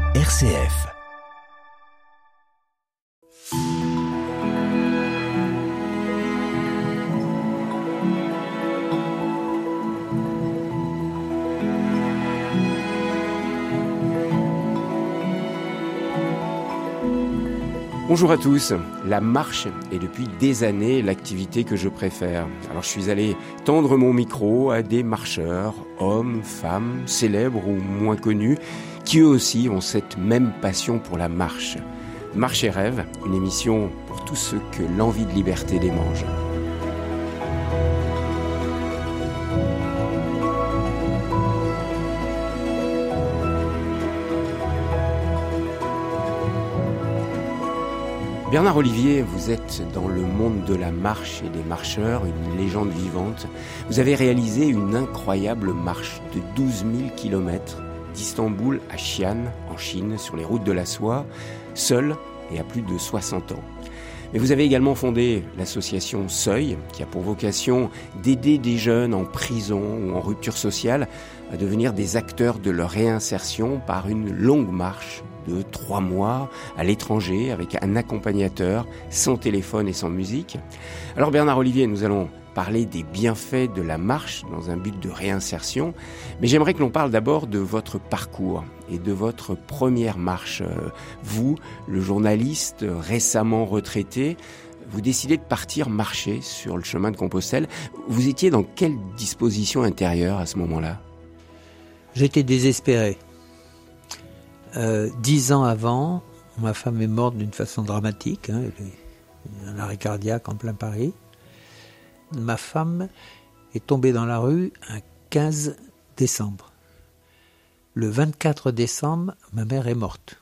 RCF. Bonjour à tous. La marche est depuis des années l'activité que je préfère. Alors je suis allé tendre mon micro à des marcheurs, hommes, femmes, célèbres ou moins connus, qui eux aussi ont cette même passion pour la marche. Marche et rêve, une émission pour tous ceux que l'envie de liberté démange. Bernard Olivier, vous êtes dans le monde de la marche et des marcheurs, une légende vivante. Vous avez réalisé une incroyable marche de 12 000 kilomètres d'Istanbul à Xi'an, en Chine, sur les routes de la soie, seul et à plus de 60 ans. Mais vous avez également fondé l'association Seuil, qui a pour vocation d'aider des jeunes en prison ou en rupture sociale à devenir des acteurs de leur réinsertion par une longue marche de 3 mois à l'étranger avec un accompagnateur, sans téléphone et sans musique. Alors Bernard Olivier, nous allons parler des bienfaits de la marche dans un but de réinsertion, mais j'aimerais que l'on parle d'abord de votre parcours et de votre première marche. Vous, le journaliste récemment retraité, vous décidez de partir marcher sur le chemin de Compostelle. Vous étiez dans quelle disposition intérieure à ce moment-là ? J'étais désespéré. 10 ans avant, ma femme est morte d'une façon dramatique, elle a un arrêt cardiaque en plein Paris. Ma femme est tombée dans la rue un 15 décembre. Le 24 décembre, ma mère est morte.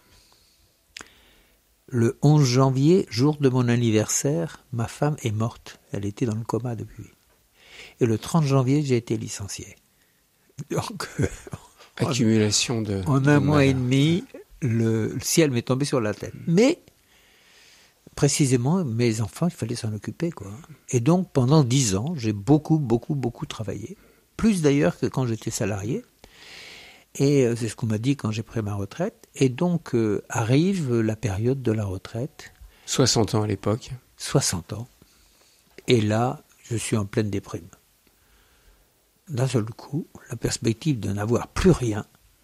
Le 11 janvier, jour de mon anniversaire, ma femme est morte. Elle était dans le coma depuis. Et le 30 janvier, j'ai été licencié. Donc, accumulation de... En un mois et demi, le ciel m'est tombé sur la tête. Mais, précisément, mes enfants, il fallait s'en occuper, quoi. Et donc, pendant 10 ans, j'ai beaucoup travaillé. Plus d'ailleurs que quand j'étais salarié. Et c'est ce qu'on m'a dit quand j'ai pris ma retraite. Et donc, arrive la période de la retraite. 60 ans à l'époque. 60 ans. Et là, je suis en pleine déprime. D'un seul coup, la perspective de n'avoir plus rien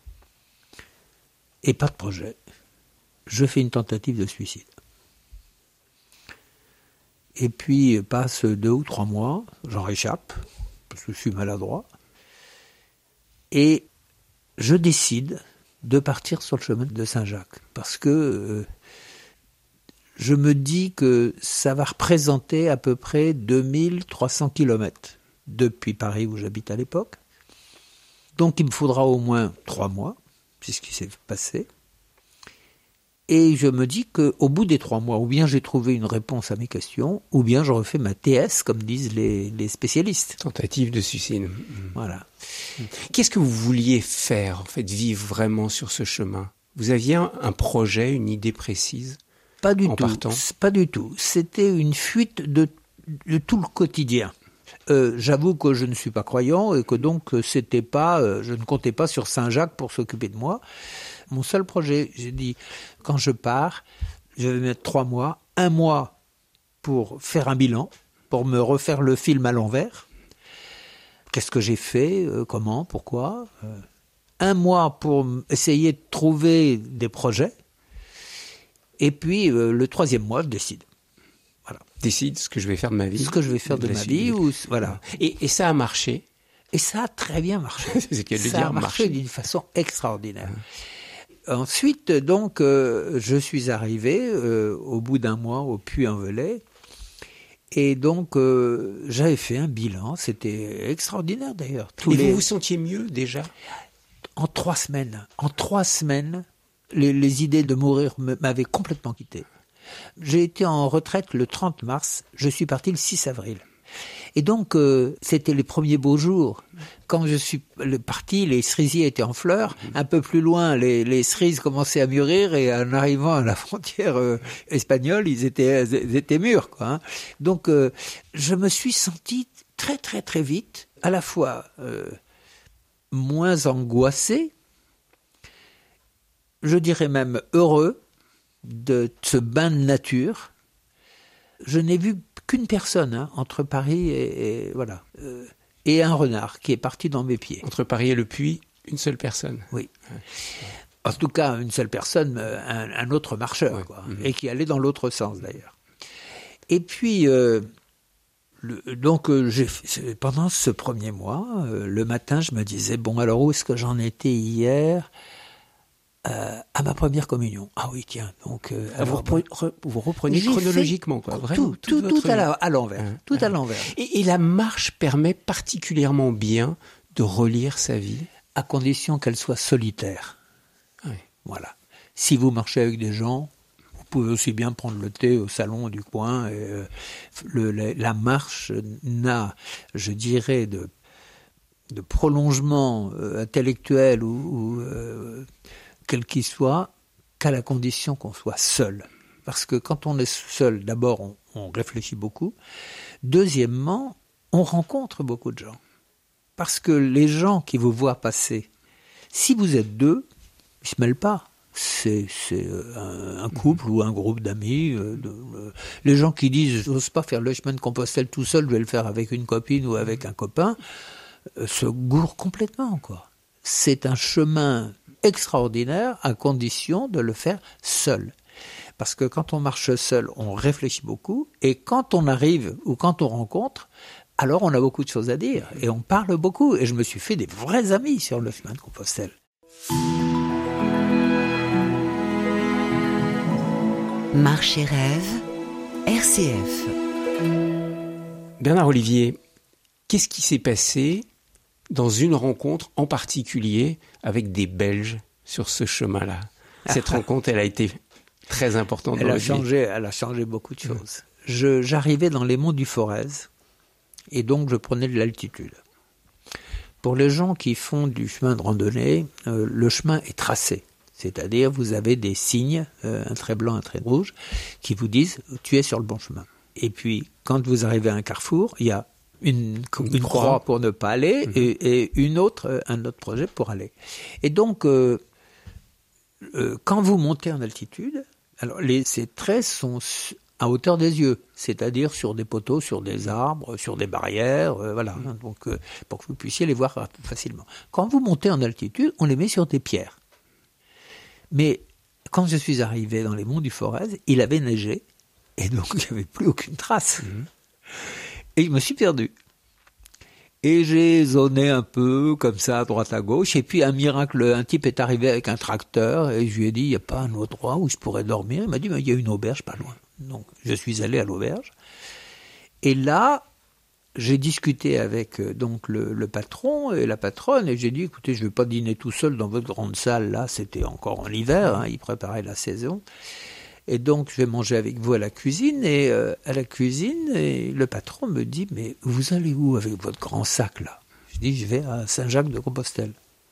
et pas de projet, je fais une tentative de suicide. Et puis, passe 2 ou 3 mois, j'en réchappe, parce que je suis maladroit, et je décide de partir sur le chemin de Saint-Jacques, parce que je me dis que ça va représenter à peu près 2300 kilomètres. Depuis Paris où j'habite à l'époque. Donc il me faudra au moins 3 mois, c'est ce qui s'est passé. Et je me dis qu'au bout des 3 mois, ou bien j'ai trouvé une réponse à mes questions, ou bien je refais ma TS, comme disent les spécialistes. Tentative de suicide. Voilà. Qu'est-ce que vous vouliez faire, en fait, vivre vraiment sur ce chemin ? Vous aviez un projet, une idée précise ? Pas du en tout. Partant ? Pas du tout. C'était une fuite de tout le quotidien. J'avoue que je ne suis pas croyant et que donc c'était pas, je ne comptais pas sur Saint-Jacques pour s'occuper de moi. Mon seul projet, j'ai dit, quand je pars, je vais mettre 3 mois, 1 mois pour faire un bilan, pour me refaire le film à l'envers. Qu'est-ce que j'ai fait, comment, pourquoi 1 mois pour essayer de trouver des projets. Et puis le 3e mois, je décide. Voilà. Décide ce que je vais faire de ma vie. Ce que je vais faire de ma vie. Voilà. Et ça a marché. Et ça a très bien marché. Ça a marché d'une façon extraordinaire. Ensuite, donc, je suis arrivé au bout d'1 mois au Puy-en-Velay. Et donc, j'avais fait un bilan. C'était extraordinaire d'ailleurs. Vous vous sentiez mieux déjà ? En 3 semaines. En 3 semaines, les idées de mourir m'avaient complètement quitté. J'ai été en retraite le 30 mars, je suis parti le 6 avril. Et donc, c'était les premiers beaux jours. Quand je suis parti, les cerisiers étaient en fleurs. Un peu plus loin, les cerises commençaient à mûrir et en arrivant à la frontière espagnole, ils étaient mûrs, quoi, hein. Donc, je me suis senti très, très, très vite, à la fois moins angoissé. je dirais même heureux de ce bain de nature. Je n'ai vu qu'une personne entre Paris et voilà, et un renard qui est parti dans mes pieds. Entre Paris et le Puy, une seule personne. Oui. En tout cas, une seule personne, un autre marcheur, quoi, et qui allait dans l'autre sens d'ailleurs. Et puis, pendant ce premier mois, le matin, je me disais, bon, alors où est-ce que j'en étais hier ? À ma première communion. Ah oui, tiens. Donc, vous reprenez chronologiquement, quoi. Vraiment, tout à l'envers. Tout à l'envers. Et la marche permet particulièrement bien de relire sa vie, à condition qu'elle soit solitaire. Oui. Voilà. Si vous marchez avec des gens, vous pouvez aussi bien prendre le thé au salon du coin. Et, la marche n'a, je dirais, de prolongement intellectuel ou quel qu'il soit, qu'à la condition qu'on soit seul. Parce que quand on est seul, d'abord, on réfléchit beaucoup. Deuxièmement, on rencontre beaucoup de gens. Parce que les gens qui vous voient passer, si vous êtes deux, ils ne se mêlent pas. C'est un couple ou un groupe d'amis. Les gens qui disent « je n'ose pas faire le chemin de Compostelle tout seul, je vais le faire avec une copine ou avec un copain », se gourrent complètement, quoi. C'est un chemin extraordinaire à condition de le faire seul. Parce que quand on marche seul, on réfléchit beaucoup, et quand on arrive ou quand on rencontre, alors on a beaucoup de choses à dire, et on parle beaucoup, et je me suis fait des vrais amis sur le chemin de Compostelle. Marche et rêve, RCF. Bernard Olivier, qu'est-ce qui s'est passé dans une rencontre en particulier avec des Belges sur ce chemin-là? Cette rencontre, elle a été très importante dans votre vie. Elle a changé beaucoup de choses. J'arrivais dans les monts du Forez et donc je prenais de l'altitude. Pour les gens qui font du chemin de randonnée, le chemin est tracé. C'est-à-dire, vous avez des signes, un trait blanc, un trait rouge, qui vous disent « tu es sur le bon chemin ». Et puis, quand vous arrivez à un carrefour, il y a une croix pour ne pas aller et un autre projet pour aller. Et donc, quand vous montez en altitude, alors ces traits sont à hauteur des yeux, c'est-à-dire sur des poteaux, sur des arbres, sur des barrières, voilà, donc pour que vous puissiez les voir facilement. Quand vous montez en altitude, on les met sur des pierres. Mais quand je suis arrivé dans les monts du Forez, il avait neigé, et donc il n'y avait plus aucune trace. Et je me suis perdu. Et j'ai zoné un peu, comme ça, à droite à gauche. Et puis, un miracle, un type est arrivé avec un tracteur. Et je lui ai dit, il n'y a pas un autre endroit où je pourrais dormir? Il m'a dit, mais il y a une auberge pas loin. Donc, je suis allé à l'auberge. Et là, j'ai discuté avec donc le patron et la patronne. Et j'ai dit, écoutez, je ne vais pas dîner tout seul dans votre grande salle. Là, c'était encore en hiver. Hein, ils préparaient la saison. Et donc, je vais manger avec vous à la cuisine. Et à la cuisine, et le patron me dit, mais vous allez où avec votre grand sac, là? Je dis, je vais à Saint-Jacques-de-Compostelle.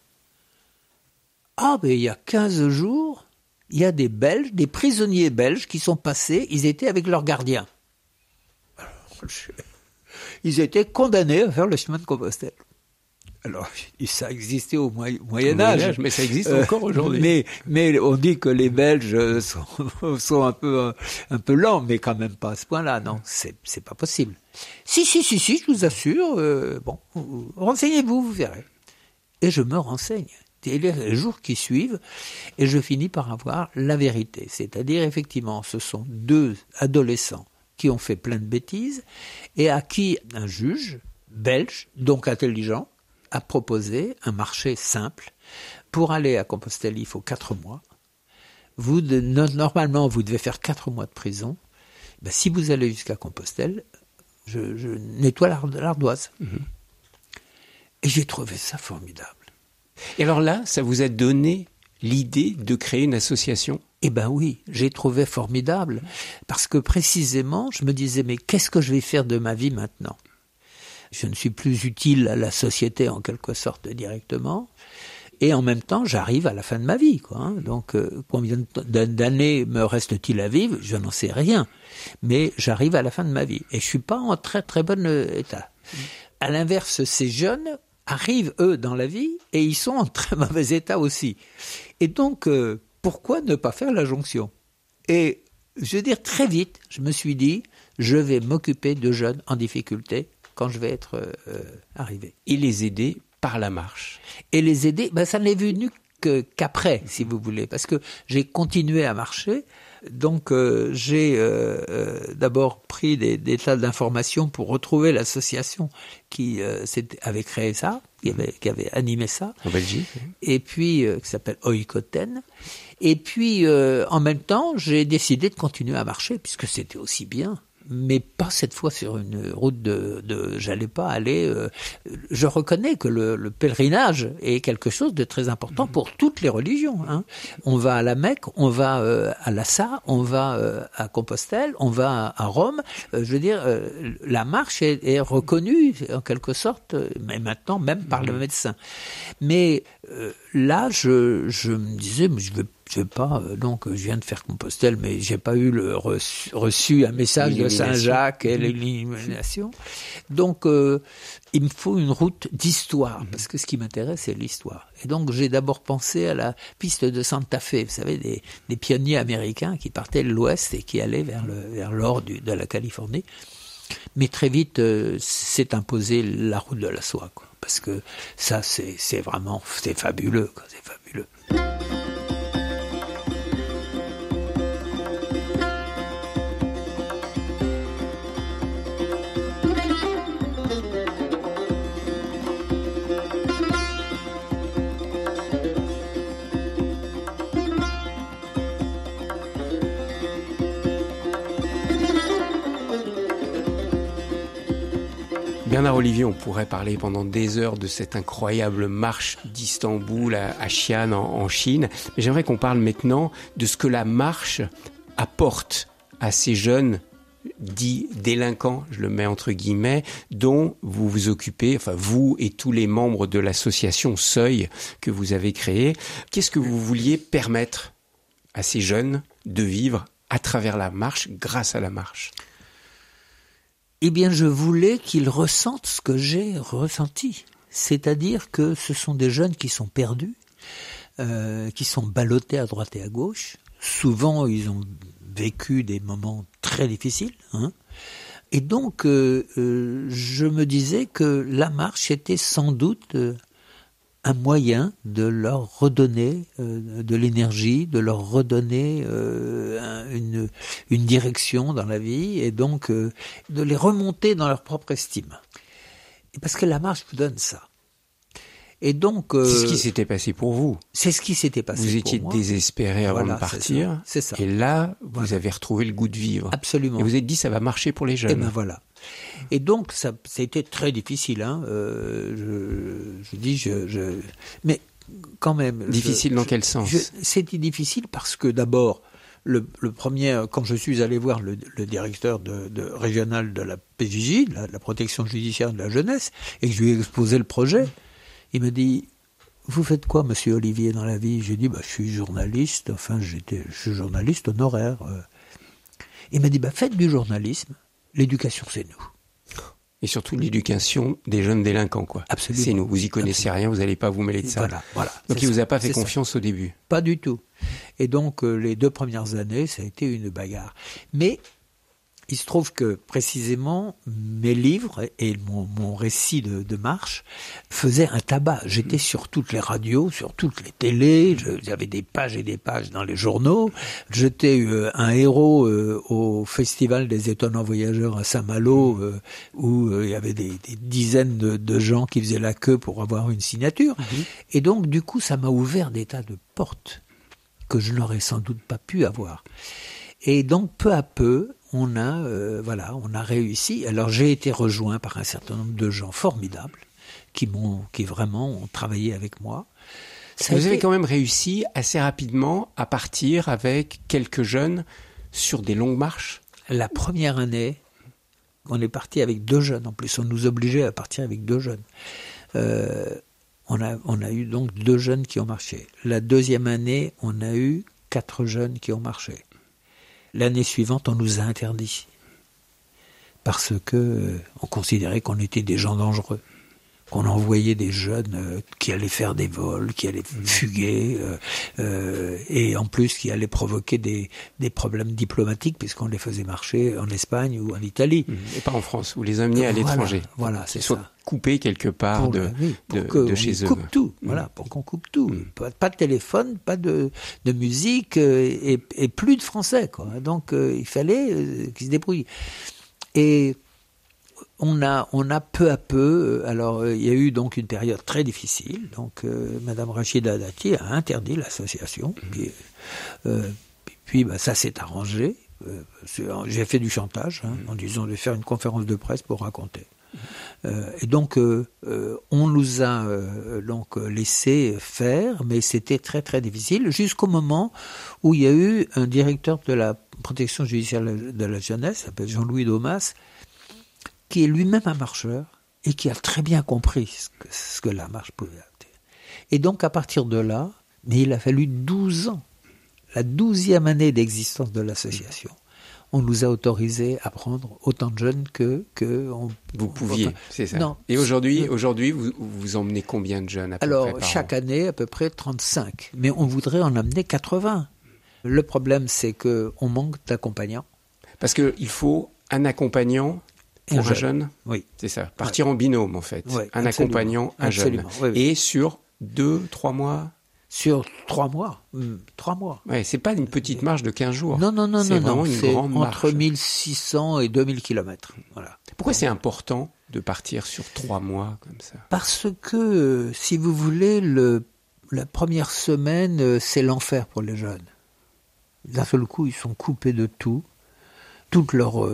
Ah, mais il y a 15 jours, il y a des Belges, des prisonniers belges qui sont passés, ils étaient avec leurs gardiens. Alors, ils étaient condamnés à faire le chemin de Compostelle. Alors, ça existait au Moyen Âge, mais ça existe encore aujourd'hui. Mais on dit que les Belges sont un peu lents, mais quand même pas à ce point-là. Non, c'est pas possible. Si, je vous assure. Bon, renseignez-vous, vous verrez. Et je me renseigne. Et les jours qui suivent, et je finis par avoir la vérité. C'est-à-dire, effectivement, ce sont deux adolescents qui ont fait plein de bêtises et à qui un juge belge, donc intelligent, a proposé un marché simple. Pour aller à Compostelle, il faut 4 mois. Normalement, vous devez faire 4 mois de prison. Ben, si vous allez jusqu'à Compostelle, je nettoie l'ardoise. Et j'ai trouvé ça formidable. Et alors là, ça vous a donné l'idée de créer une association? Eh ben oui, j'ai trouvé formidable. Parce que précisément, je me disais, mais qu'est-ce que je vais faire de ma vie maintenant? Je ne suis plus utile à la société en quelque sorte directement. Et en même temps, j'arrive à la fin de ma vie, quoi. Donc, combien d'années me reste-t-il à vivre? Je n'en sais rien. Mais j'arrive à la fin de ma vie. Et je suis pas en très très bon état. À l'inverse, ces jeunes arrivent, eux, dans la vie, et ils sont en très mauvais état aussi. Et donc, pourquoi ne pas faire la jonction? Et je veux dire, très vite, je me suis dit, je vais m'occuper de jeunes en difficulté quand je vais être arrivé. Et les aider par la marche. Et les aider, ça n'est venu qu'après, si vous voulez, parce que j'ai continué à marcher. Donc j'ai d'abord pris des tas d'informations pour retrouver l'association qui avait créé ça, qui avait animé ça. En Belgique. Et puis, qui s'appelle Oikoten. Et puis, en même temps, j'ai décidé de continuer à marcher, puisque c'était aussi bien. Mais pas cette fois sur une route j'allais pas aller. Je reconnais que le pèlerinage est quelque chose de très important pour toutes les religions. Hein. On va à la Mecque, on va à Lhasa, on va à Compostelle, on va à Rome. Je veux dire, la marche est reconnue en quelque sorte, mais maintenant même par le médecin. Mais là, je me disais, je vais pas, donc je viens de faire Compostelle, mais j'ai pas eu reçu un message de Saint-Jacques et l'illumination. Donc il me faut une route d'histoire, parce que ce qui m'intéresse, c'est l'histoire. Et donc j'ai d'abord pensé à la piste de Santa Fe, vous savez, des pionniers américains qui partaient de l'ouest et qui allaient vers l'or de la Californie. Mais très vite s'est imposée la route de la soie, quoi, parce que ça c'est fabuleux, quoi, c'est fabuleux. Bernard Olivier, on pourrait parler pendant des heures de cette incroyable marche d'Istanbul à Xi'an en Chine. Mais j'aimerais qu'on parle maintenant de ce que la marche apporte à ces jeunes dits délinquants, je le mets entre guillemets, dont vous vous occupez, enfin vous et tous les membres de l'association Seuil que vous avez créée. Qu'est-ce que vous vouliez permettre à ces jeunes de vivre à travers la marche, grâce à la marche ? Eh bien, je voulais qu'ils ressentent ce que j'ai ressenti. C'est-à-dire que ce sont des jeunes qui sont perdus, qui sont ballottés à droite et à gauche. Souvent, ils ont vécu des moments très difficiles. Hein. Et donc, je me disais que la marche était sans doute un moyen de leur redonner de l'énergie, de leur redonner une direction dans la vie et donc de les remonter dans leur propre estime. Et parce que la marche vous donne ça. Et donc, c'est ce qui s'était passé pour vous. C'est ce qui s'était passé pour moi. Vous étiez désespéré avant de partir. C'est ça. Et là, vous avez retrouvé le goût de vivre. Absolument. Et vous êtes dit, ça va marcher pour les jeunes. Et ben voilà. Et donc, ça a été très difficile. Hein. Mais quand même. Difficile dans quel sens ? C'était difficile parce que d'abord, le premier, quand je suis allé voir le directeur régional de la PJJ, la protection judiciaire de la jeunesse, et que je lui ai exposé le projet, il me dit, vous faites quoi, monsieur Olivier, dans la vie ? J'ai dit, je suis journaliste, je suis journaliste honoraire. Il m'a dit, faites du journalisme, l'éducation c'est nous. Et surtout l'éducation des jeunes délinquants, quoi. Absolument. C'est nous, vous y connaissez rien, vous n'allez pas vous mêler de ça. Voilà. Donc il vous a pas fait confiance au début ? Pas du tout. Et donc les 2 premières années, ça a été une bagarre. Mais il se trouve que précisément mes livres et mon récit de marche faisaient un tabac. J'étais sur toutes les radios, sur toutes les télés, j'avais des pages et des pages dans les journaux. J'étais un héros au Festival des étonnants voyageurs à Saint-Malo, où il y avait des dizaines de gens qui faisaient la queue pour avoir une signature. Et donc du coup ça m'a ouvert des tas de portes que je n'aurais sans doute pas pu avoir. Et donc peu à peu, on a réussi. Alors j'ai été rejoint par un certain nombre de gens formidables qui vraiment ont travaillé avec moi. Vous avez quand même réussi assez rapidement à partir avec quelques jeunes sur des longues marches ? La première année, on est parti avec 2 jeunes. En plus, on nous obligeait à partir avec 2 jeunes. On a eu donc 2 jeunes qui ont marché. La deuxième année, on a eu 4 jeunes qui ont marché. L'année suivante, on nous a interdit parce que on considérait qu'on était des gens dangereux. qu'on envoyait des jeunes qui allaient faire des vols, qui allaient fuguer, et en plus qui allaient provoquer des problèmes diplomatiques puisqu'on les faisait marcher en Espagne ou en Italie. Et pas en France, vous les amenez à l'étranger. Voilà, c'est ça. Coupés quelque part de chez eux. Coupe tout, voilà, pour qu'on coupe tout. Pas de téléphone, pas de musique et plus de français, quoi. Donc il fallait qu'ils se débrouillent. Et on a peu à peu, alors il y a eu donc une période très difficile, donc Madame Rachida Dati a interdit l'association, puis ça s'est arrangé, j'ai fait du chantage, en disant de faire une conférence de presse pour raconter. Et donc on nous a donc laissé faire, mais c'était très très difficile, jusqu'au moment où il y a eu un directeur de la protection judiciaire de la jeunesse, qui s'appelle Jean-Louis Daumas, qui est lui-même un marcheur et qui a très bien compris ce que la marche pouvait être. Et donc à partir de là, mais il a fallu 12 ans, la 12e année d'existence de l'association, on nous a autorisé à prendre autant de jeunes que vous pouviez, c'est ça. Non. Et aujourd'hui, vous emmenez combien de jeunes à peu près par chaque an? année, à peu près 35. Mais on voudrait en amener 80. Le problème, c'est qu'on manque d'accompagnants. Parce qu'il faut un accompagnant pour un jeune. Oui. C'est ça. Partir en binôme, en fait. Oui, un accompagnant, un jeune. Oui. Et sur 2-3 mois. Sur 3 mois. 3 mois. Ouais, c'est pas une petite marche de 15 jours. Non. C'est vraiment une grande marche. Entre 1600 et 2000 kilomètres. Voilà. Pourquoi c'est important de partir sur 3 mois comme ça? Parce que, si vous voulez, la première semaine, c'est l'enfer pour les jeunes. D'un seul coup, ils sont coupés de tout. Ils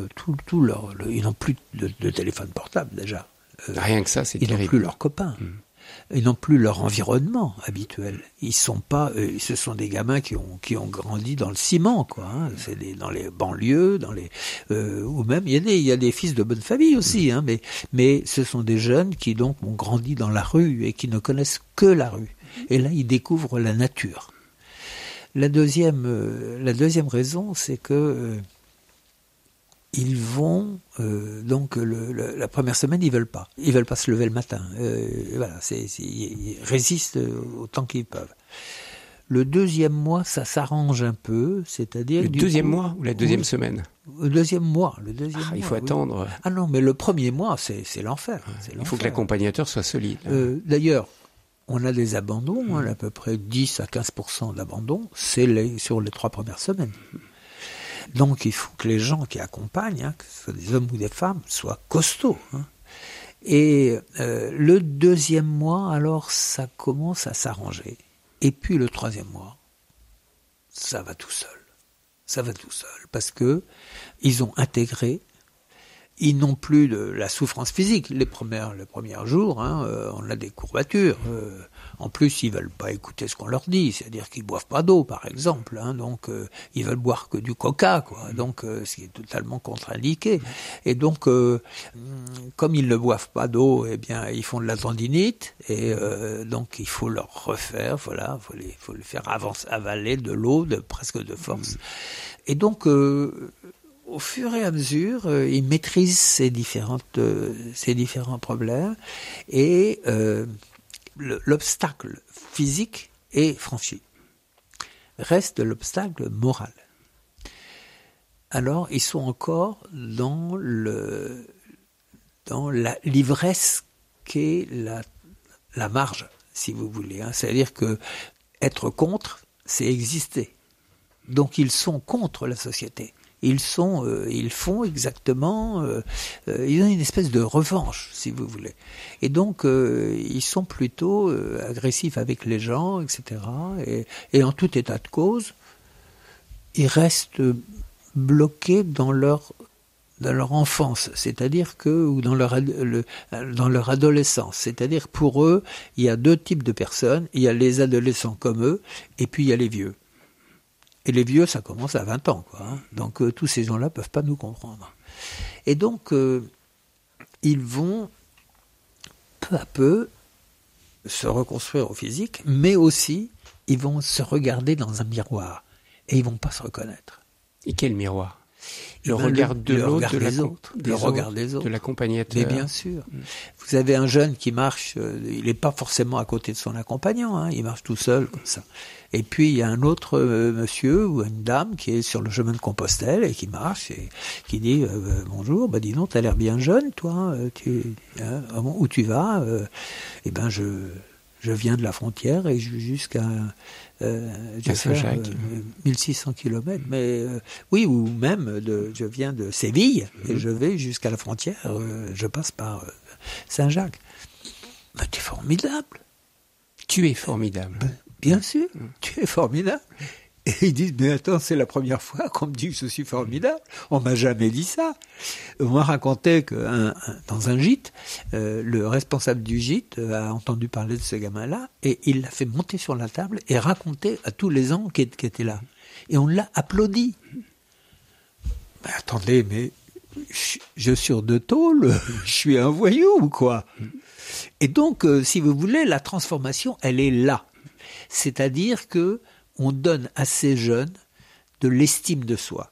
n'ont plus de téléphone portable déjà. Rien que ça, c'est ils terrible. Ils n'ont plus leurs copains. Ils n'ont plus leur environnement habituel. Ils sont pas. Ce sont des gamins qui ont grandi dans le ciment, quoi. C'est dans les banlieues, ou même il y a des fils de bonne famille aussi, mais ce sont des jeunes qui donc ont grandi dans la rue et qui ne connaissent que la rue. Et là, ils découvrent la nature. La deuxième raison, c'est que ils vont donc la première semaine, ils veulent pas se lever le matin. Voilà, ils résistent autant qu'ils peuvent. Le deuxième mois, ça s'arrange un peu, c'est-à-dire le deuxième mois ou la deuxième semaine. Le deuxième mois. Il faut attendre. Ah non, mais le premier mois, c'est l'enfer. Il faut que l'accompagnateur soit solide. D'ailleurs. On a des abandons, à peu près 10 à 15% d'abandons, c'est sur les 3 premières semaines. Donc il faut que les gens qui accompagnent, que ce soit des hommes ou des femmes, soient costauds. Et le deuxième mois, alors ça commence à s'arranger. Et puis le 3e mois, ça va tout seul. Ça va tout seul, parce que ils ont intégré. Ils n'ont plus de la souffrance physique. Les premiers jours, on a des courbatures. En plus, ils veulent pas écouter ce qu'on leur dit, c'est-à-dire qu'ils boivent pas d'eau, par exemple. Donc, ils veulent boire que du coca, quoi. Donc, ce qui est totalement contre-indiqué. Et donc, comme ils ne boivent pas d'eau, eh bien, ils font de la tendinite. Et donc, il faut leur refaire, voilà, faut les faire avaler de l'eau presque de force. Et donc, au fur et à mesure, ils maîtrisent ces différents problèmes et l'obstacle physique est franchi. Reste l'obstacle moral. Alors, ils sont encore dans l'ivresse qu'est la marge, si vous voulez. C'est-à-dire que être contre, c'est exister. Donc, ils sont contre la société. Ils font exactement, ils ont une espèce de revanche, si vous voulez. Et donc, ils sont plutôt agressifs avec les gens, etc. Et en tout état de cause, ils restent bloqués dans leur enfance, c'est-à-dire ou dans leur adolescence. C'est-à-dire pour eux, il y a 2 types de personnes. Il y a les adolescents comme eux, et puis il y a les vieux. Et les vieux, ça commence à 20 ans, quoi. Donc tous ces gens-là ne peuvent pas nous comprendre. Et donc, ils vont peu à peu se reconstruire au physique, mais aussi, ils vont se regarder dans un miroir. Et ils ne vont pas se reconnaître. Et quel miroir? Le regard de l'autre, le regard des autres, de l'accompagnateur. Mais bien sûr. Vous avez un jeune qui marche, il n'est pas forcément à côté de son accompagnant, hein, il marche tout seul comme ça. Et puis il y a un autre monsieur ou une dame qui est sur le chemin de Compostelle et qui marche et qui dit bonjour, dis donc, t'as l'air bien jeune, toi, où tu vas Eh ben je viens de la frontière et je vais jusqu'à Saint-Jacques. 1600 km, mais oui, ou même je viens de Séville et je vais jusqu'à la frontière, je passe par Saint-Jacques. Mais t'es formidable. Tu es formidable. Bien sûr, tu es formidable. Et ils disent, mais attends, c'est la première fois qu'on me dit que je suis formidable. On m'a jamais dit ça. On m'a raconté que dans un gîte, le responsable du gîte a entendu parler de ce gamin-là et il l'a fait monter sur la table et raconter à tous les gens qui étaient là. Et on l'a applaudi. Mais attendez, mais je suis sur deux tôles, je suis un voyou ou quoi? Et donc, si vous voulez, la transformation, elle est là. C'est-à-dire que on donne à ces jeunes de l'estime de soi.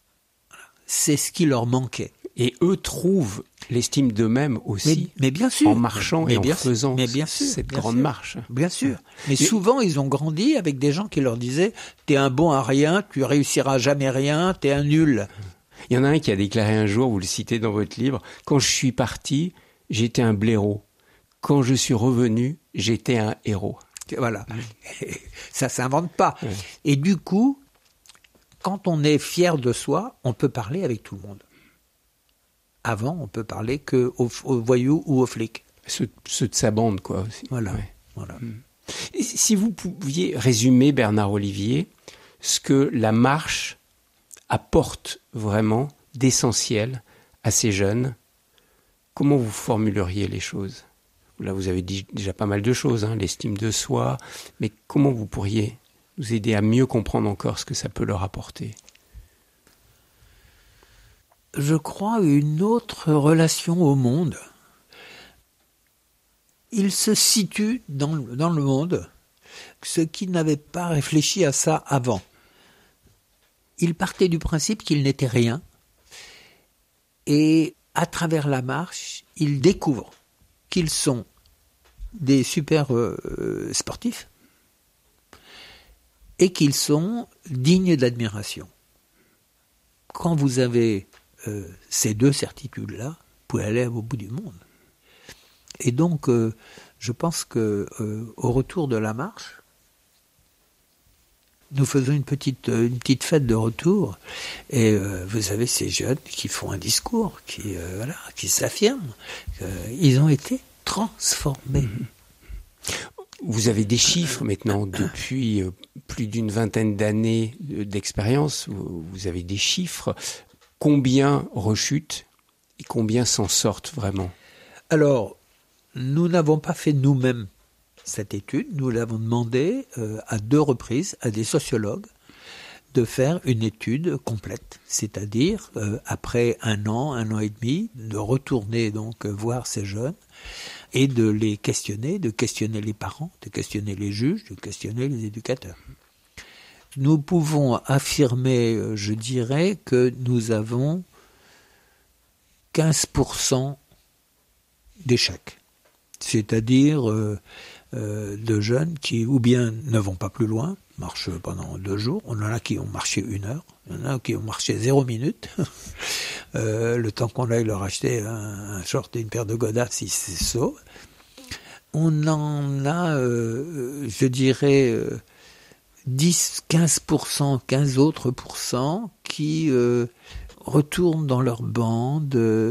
C'est ce qui leur manquait. Et eux trouvent l'estime d'eux-mêmes aussi, mais bien sûr, en marchant et en faisant cette grande marche. Bien sûr. Mais souvent, ils ont grandi avec des gens qui leur disaient « T'es un bon à rien, tu réussiras jamais rien, t'es un nul ». Il y en a un qui a déclaré un jour, vous le citez dans votre livre, « Quand je suis parti, j'étais un blaireau. Quand je suis revenu, j'étais un héros. » Voilà. Ça s'invente pas. Ouais. Et du coup, quand on est fier de soi, on peut parler avec tout le monde. Avant, on peut parler que aux voyous ou aux flics. Ceux de sa bande, quoi. Aussi. Voilà. Ouais. Voilà. Et si vous pouviez résumer, Bernard Olivier, ce que la marche apporte vraiment d'essentiel à ces jeunes, comment vous formuleriez les choses ? Là, vous avez dit déjà pas mal de choses, hein, l'estime de soi, mais comment vous pourriez nous aider à mieux comprendre encore ce que ça peut leur apporter ? Je crois une autre relation au monde. Ils se situent dans le monde, ceux qui n'avaient pas réfléchi à ça avant. Ils partaient du principe qu'ils n'étaient rien, et à travers la marche, ils découvrent qu'ils sont des super sportifs et qu'ils sont dignes d'admiration. Quand vous avez ces deux certitudes-là, vous pouvez aller au bout du monde. Et donc, je pense que au retour de la marche, nous faisons une petite fête de retour, et vous avez ces jeunes qui font un discours, qui s'affirment. Ils ont été transformés. Vous avez des chiffres maintenant depuis plus d'une vingtaine d'années d'expérience. Vous avez des chiffres. Combien rechutent et combien s'en sortent vraiment ? Alors, nous n'avons pas fait nous-mêmes cette étude. Nous l'avons demandé à 2 reprises à des sociologues de faire une étude complète, c'est-à-dire après un an et demi, de retourner donc voir ces jeunes et de les questionner, de questionner les parents, de questionner les juges, de questionner les éducateurs. Nous pouvons affirmer, je dirais, que nous avons 15% d'échecs, c'est-à-dire de jeunes qui ou bien ne vont pas plus loin, marchent pendant 2 jours, on en a qui ont marché 1 heure, il y en a qui ont marché 0 minute, le temps qu'on aille leur acheter un short et une paire de godasses, ils se sauvent. On en a, je dirais, 10-15%, 15 autres pourcents qui retournent dans leur bande,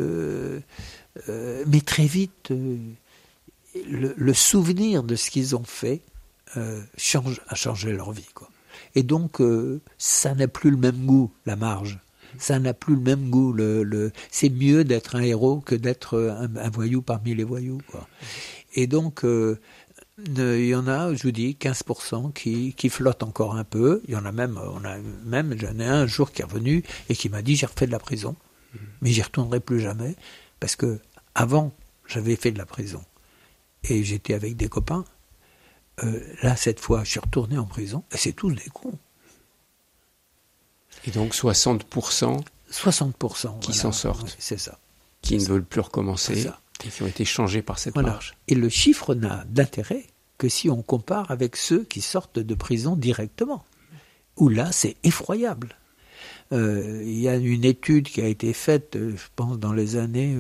mais très vite, le souvenir de ce qu'ils ont fait a changé leur vie, quoi. Et donc, ça n'a plus le même goût, la marge. Ça n'a plus le même goût. C'est mieux d'être un héros que d'être un voyou parmi les voyous, quoi. Et donc, il y en a, je vous dis, 15% qui flottent encore un peu. Il y en a même, j'en ai un jour qui est revenu et qui m'a dit, j'ai refait de la prison, mais j'y retournerai plus jamais, parce que avant, j'avais fait de la prison. Et j'étais avec des copains. Là, cette fois, je suis retourné en prison, et c'est tous des cons. Et donc 60% 60%. Qui s'en sortent. C'est ça. Qui ne veulent plus recommencer. C'est ça. Et qui ont été changés par cette marche. Et le chiffre n'a d'intérêt que si on compare avec ceux qui sortent de prison directement. Où là, c'est effroyable. Il y a une étude qui a été faite, je pense, dans les années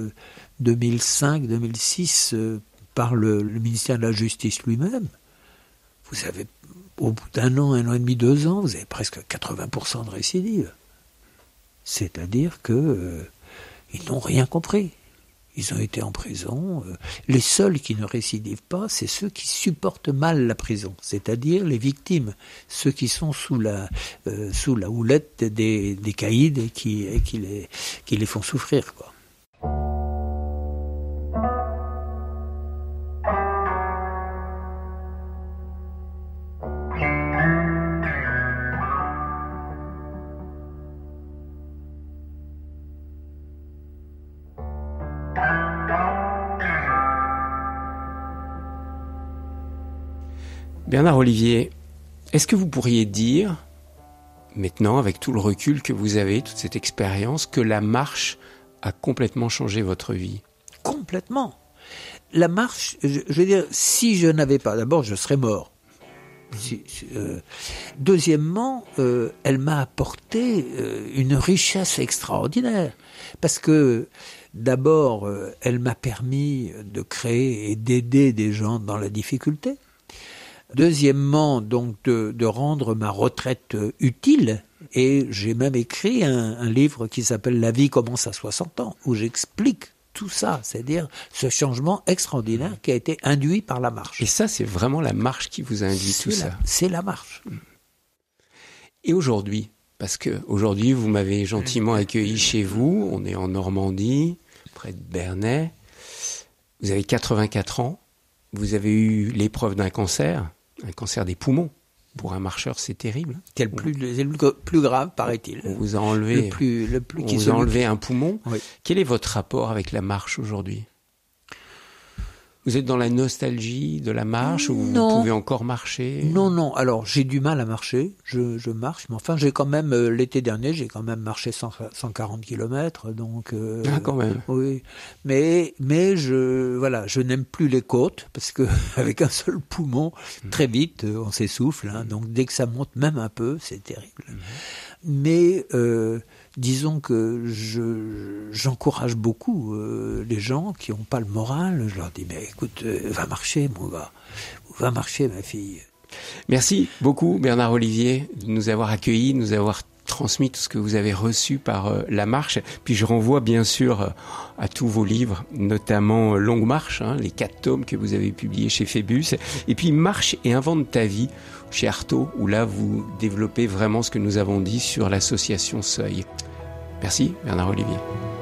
2005-2006 par le ministère de la Justice lui-même. Vous avez, au bout d'un an et demi, 2 ans, vous avez presque 80% de récidive. C'est-à-dire que ils n'ont rien compris. Ils ont été en prison. Les seuls qui ne récidivent pas, c'est ceux qui supportent mal la prison, c'est-à-dire les victimes, ceux qui sont sous la houlette des caïds et qui les font souffrir, quoi. Bernard Olivier, est-ce que vous pourriez dire, maintenant, avec tout le recul que vous avez, toute cette expérience, que la marche a complètement changé votre vie ? Complètement. La marche, je veux dire, si je n'avais pas, d'abord, je serais mort. Deuxièmement, elle m'a apporté une richesse extraordinaire. Parce que, d'abord, elle m'a permis de créer et d'aider des gens dans la difficulté. Deuxièmement, donc, de rendre ma retraite utile. Et j'ai même écrit un livre qui s'appelle « La vie commence à 60 ans », où j'explique tout ça, c'est-à-dire ce changement extraordinaire qui a été induit par la marche. Et ça, c'est vraiment la marche qui vous a induit tout ça. C'est la marche. Et aujourd'hui, parce que aujourd'hui, vous m'avez gentiment accueilli chez vous, on est en Normandie, près de Bernay, vous avez 84 ans, vous avez eu l'épreuve d'un cancer des poumons. Pour un marcheur, c'est terrible. C'est le plus grave, paraît-il. On vous a enlevé, un poumon. Oui. Quel est votre rapport avec la marche aujourd'hui ? Vous êtes dans la nostalgie de la marche ou vous pouvez encore marcher ? Non. Alors, j'ai du mal à marcher. Je marche. Mais enfin, j'ai quand même, l'été dernier, j'ai quand même marché 140 km. Donc, quand même. Oui. Mais je n'aime plus les côtes parce que avec un seul poumon, très vite, on s'essouffle. Donc, dès que ça monte même un peu, c'est terrible. Mais disons que j'encourage beaucoup les gens qui n'ont pas le moral. Je leur dis, mais écoute, va marcher, mon gars. Va marcher, ma fille. Merci beaucoup, Bernard Olivier, de nous avoir accueillis, de nous avoir transmis tout ce que vous avez reçu par la marche. Puis je renvoie bien sûr à tous vos livres, notamment Longue Marche, les 4 tomes que vous avez publiés chez Phébus. Et puis Marche et invente ta vie chez Artaud, où là vous développez vraiment ce que nous avons dit sur l'association Seuil. Merci Bernard Olivier.